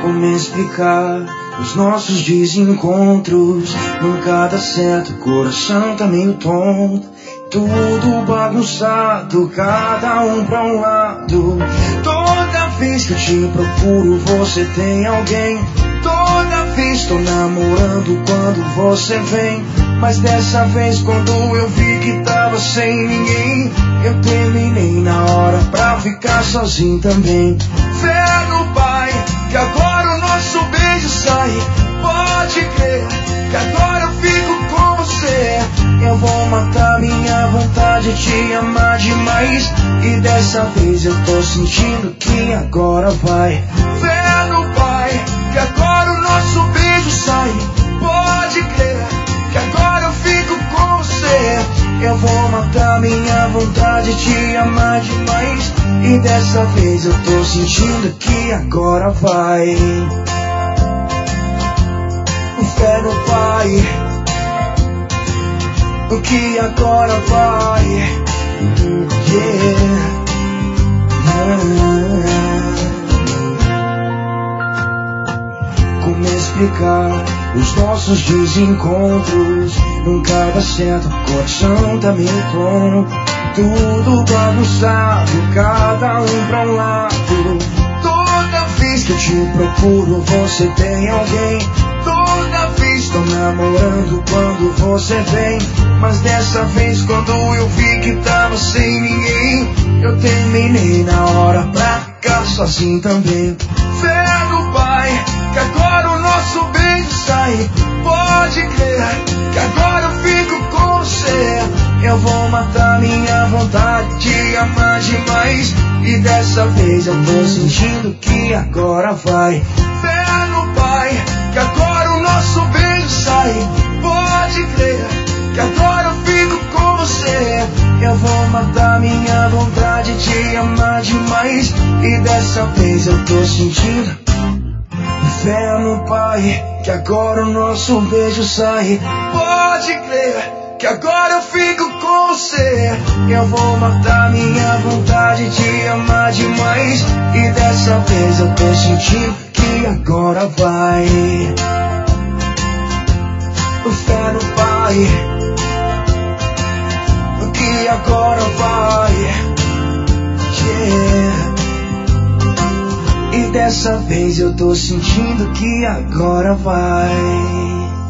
Como explicar os nossos desencontros? Nunca dá certo, o coração tá meio tonto. Tudo bagunçado, cada um pra um lado. Toda vez que eu te procuro, você tem alguém. Toda vez tô namorando quando você vem. Mas dessa vez quando eu vi que tava sem ninguém, eu terminei na hora pra ficar sozinho também. Fé no Pai, que agora o nosso beijo sai. Pode crer, que agora eu fico com você. Eu vou matar minha vontade de te amar demais. E dessa vez eu tô sentindo que agora vai. Fé no Pai, que agora o nosso beijo sai. Pode crer, que agora eu fico com você. Eu vou matar minha vontade de te amar demais. E dessa vez eu tô sentindo que agora vai. Fé no Pai, o que agora vai. Yeah. Como explicar os nossos desencontros? Nunca dá certo, o coração tá meio tonto. Tudo bagunçado, cada um pra um lado. Toda vez que eu te procuro, você tem alguém. Toda vez tô namorando quando você vem. Mas dessa vez quando eu vi que tava sem ninguém, eu terminei na hora pra ficar sozinho também. Fé no Pai, que agora o nosso beijo sai. Pode crer, que agora eu fico com você. Eu vou matar minha vontade de amar demais. E dessa vez eu tô sentindo que agora vai. Fé no Pai, que agora o nosso beijo sai. Pode crer, que agora eu fico com você. Eu vou matar minha vontade de te amar demais. E dessa vez eu tô sentindo. Fé no Pai, que agora o nosso beijo sai. Pode crer, que agora eu fico com você. Eu vou matar minha vontade de te amar demais. E dessa vez eu tô sentindo que agora vai. Fé no Pai, o que agora vai. Yeah. E dessa vez eu tô sentindo que agora vai.